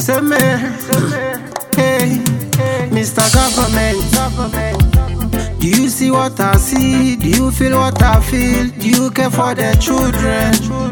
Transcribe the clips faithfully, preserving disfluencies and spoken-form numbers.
Say me, hey, Mister Government, do you see what I see? Do you feel what I feel? Do you care for the children?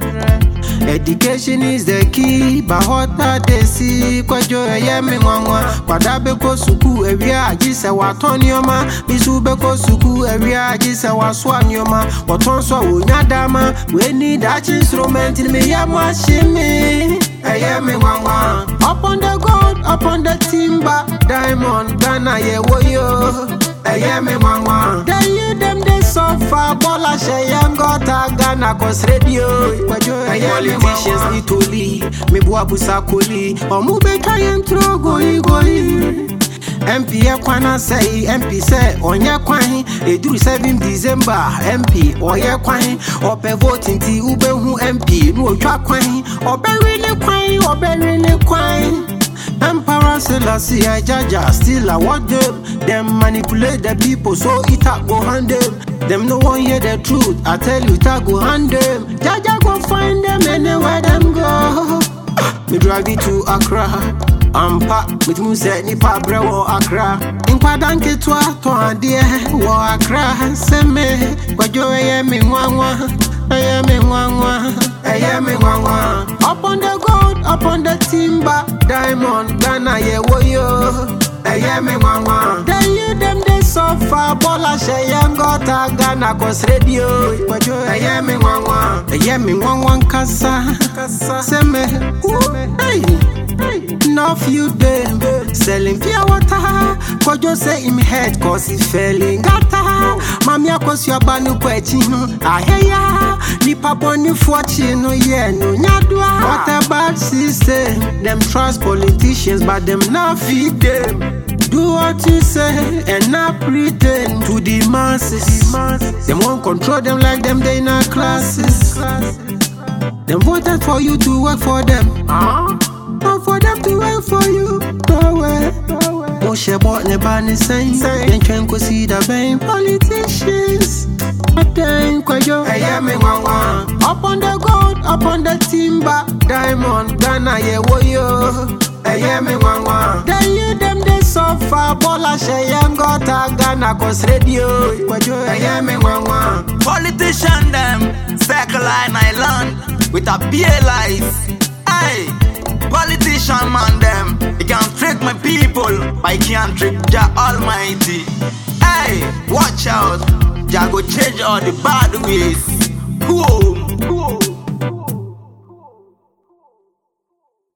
Education is the key, but what that they see? Kwajo eye me nwanwa, kwada beko suku ewia agise waton yoma, bisu beko suku ewia agise waswa nyoma, waton so onyadama, we need that instrument in me ya mwashimi. Eye me nwanwa, upon the gold, upon the timber, diamond, Ghana ye woyo. Eye me nwanwa, then you them they suffer, bola sheyem gota Ghana cause radio. Politicians need to leave, me bua busa koli, omu beka yen tro goi goi. M P e kwana say, M P say, onye kwan, eduru seventh December, M P, oye kwan, ope voting ti ube hu M P, no otwa kwan, ope really kwan, ope really kwan. Emperor Selassie I Jaja, still I want them. Them manipulate the people so it a go hand them. Them no one hear the truth, I tell you it a go hand them. Jaja go find them anywhere them go. Me drive it to Accra, I'm packed with Muse Nipa Brewo Accra. In Padanke to Ato dear, wo Accra. Say me, Kwajo eye me nwanwa, eye me nwanwa, eye me nwanwa. Upon the gold, upon the timber, diamond, Ghana ye woyo. Eye me nwanwa, then you them they suffer, bola sheyem gota Ghana cause radio. Eye me nwanwa, eye me nwanwa kasa, kasa. Say me, hey. Enough you them selling pure water. Kojo say him head cause he failing gata. Mamia cause your banu kwechino. Aheya nipa boni fortune yeah no nyadwa. What a bad system. Them trust politicians but them not feed them. Do what you say and not pretend to the masses. Them won't control them like them they in our classes. Them voted for you to work for them. Uh-huh. Not for them to wait for you, no way. Moshe bought the banner saying, then can go see the main politicians. But then, Kwajo, eye me nwanwa. Upon the gold, upon the timber, diamond, Ghana ye woyo. Eye me nwanwa. Then you them they suffer, bola sheyem gota Ghana cause radio. Kwajo, eye me nwanwa. Politician them, circle line island with a beer life. Hey. Politician man them, they can trick my people, but he can't trick Jah Almighty. Hey, watch out, Jah go change all the bad ways.